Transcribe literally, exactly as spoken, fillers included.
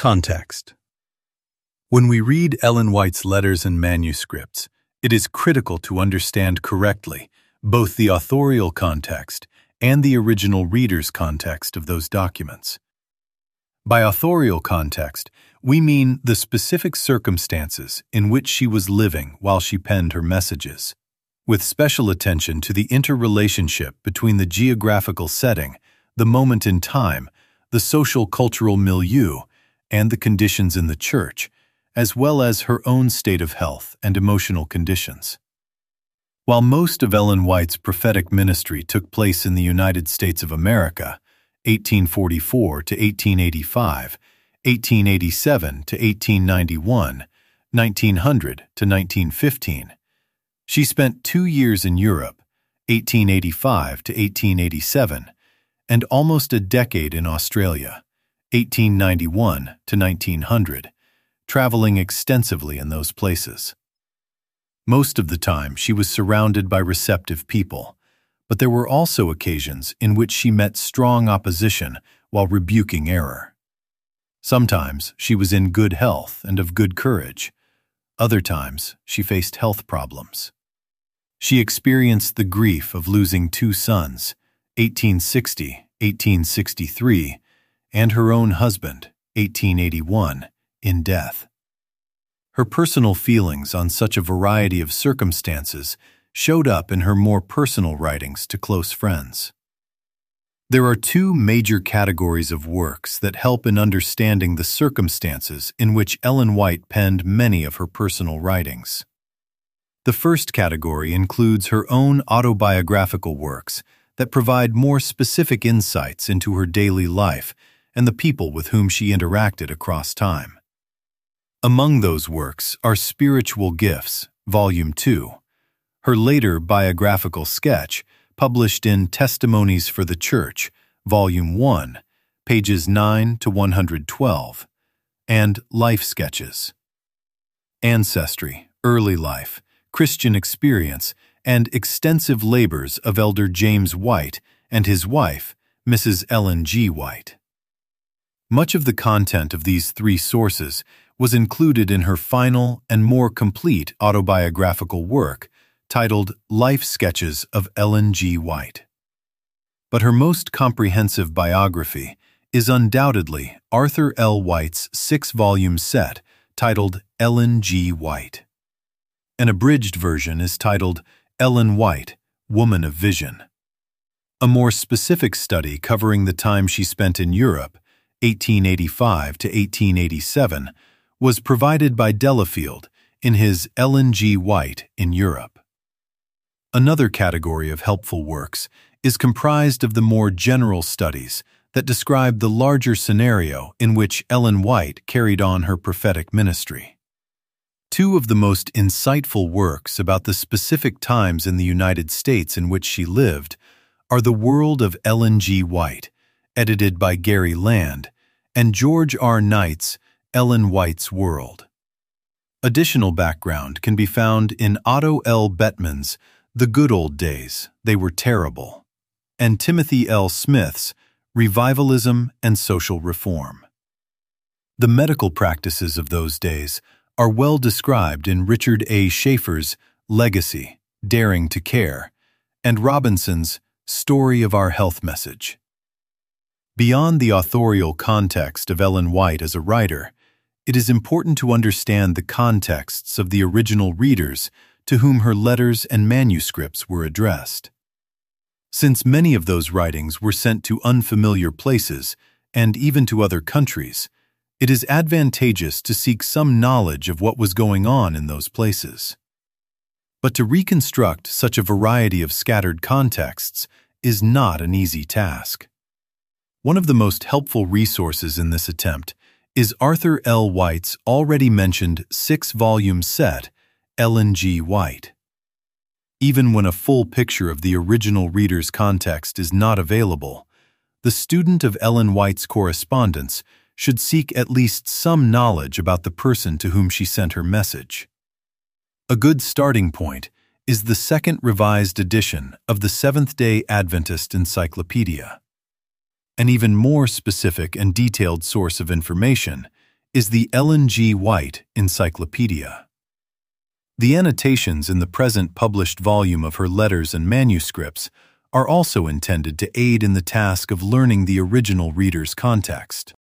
Context. When we read Ellen White's letters and manuscripts, it is critical to understand correctly both the authorial context and the original reader's context of those documents. By authorial context, we mean the specific circumstances in which she was living while she penned her messages, with special attention to the interrelationship between the geographical setting, the moment in time, the social-cultural milieu, and the conditions in the church, as well as her own state of health and emotional conditions. While most of Ellen White's prophetic ministry took place in the United States of America, eighteen forty-four to eighteen eighty-five, eighteen eighty-seven to eighteen ninety-one, nineteen hundred to nineteen fifteen, she spent two years in Europe, eighteen eighty-five to eighteen eighty-seven, and almost a decade in Australia, eighteen ninety-one to nineteen hundred, traveling extensively in those places. Most of the time, she was surrounded by receptive people, but there were also occasions in which she met strong opposition while rebuking error. Sometimes she was in good health and of good courage. Other times, she faced health problems. She experienced the grief of losing two sons, eighteen sixty, eighteen sixty-three, and her own husband, eighteen eighty-one, in death. Her personal feelings on such a variety of circumstances showed up in her more personal writings to close friends. There are two major categories of works that help in understanding the circumstances in which Ellen White penned many of her personal writings. The first category includes her own autobiographical works that provide more specific insights into her daily life and the people with whom she interacted across time. Among those works are Spiritual Gifts, Volume two, her later biographical sketch, published in Testimonies for the Church, Volume one, pages nine to one hundred twelve, and Life Sketches. Ancestry, Early Life, Christian Experience, and Extensive Labors of Elder James White and his wife, Missus Ellen G. White. Much of the content of these three sources was included in her final and more complete autobiographical work titled Life Sketches of Ellen G. White. But her most comprehensive biography is undoubtedly Arthur L. White's six-volume set titled Ellen G. White. An abridged version is titled Ellen White, Woman of Vision. A more specific study covering the time she spent in Europe, eighteen eighty-five to eighteen eighty-seven, was provided by Delafield in his Ellen G. White in Europe. Another category of helpful works is comprised of the more general studies that describe the larger scenario in which Ellen White carried on her prophetic ministry. Two of the most insightful works about the specific times in the United States in which she lived are The World of Ellen G. White, edited by Gary Land, and George R. Knight's Ellen White's World. Additional background can be found in Otto L. Bettman's The Good Old Days, They Were Terrible, and Timothy L. Smith's Revivalism and Social Reform. The medical practices of those days are well described in Richard A. Schaeffer's Legacy, Daring to Care, and Robinson's Story of Our Health Message. Beyond the authorial context of Ellen White as a writer, it is important to understand the contexts of the original readers to whom her letters and manuscripts were addressed. Since many of those writings were sent to unfamiliar places and even to other countries, it is advantageous to seek some knowledge of what was going on in those places. But to reconstruct such a variety of scattered contexts is not an easy task. One of the most helpful resources in this attempt is Arthur L. White's already mentioned six-volume set, Ellen G. White. Even when a full picture of the original reader's context is not available, the student of Ellen White's correspondence should seek at least some knowledge about the person to whom she sent her message. A good starting point is the second revised edition of the Seventh-day Adventist Encyclopedia. An even more specific and detailed source of information is the Ellen G. White Encyclopedia. The annotations in the present published volume of her letters and manuscripts are also intended to aid in the task of learning the original reader's context.